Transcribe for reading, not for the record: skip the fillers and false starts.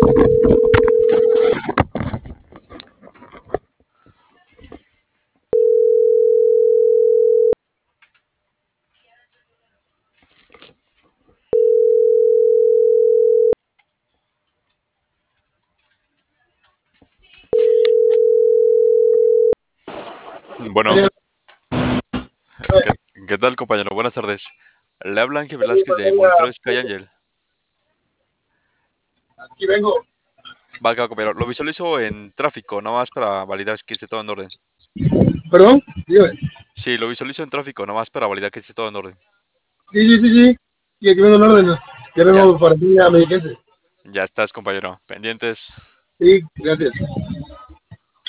Bueno, ¿qué, qué tal, compañero? Buenas tardes. Le habla Ángel Velázquez de Monitores Sky Angel. Aquí vengo. Va acá, compañero. Lo visualizo en tráfico, nada más para validar que esté todo en orden. ¿Perdón? Dígame. Sí, lo visualizo en tráfico, nada más para validar que esté todo en orden. Sí, sí, sí, sí. Y aquí vengo en orden. Ya Ya, vengo para ti a Mexiquense. ya estás, compañero. Pendientes. Sí, gracias.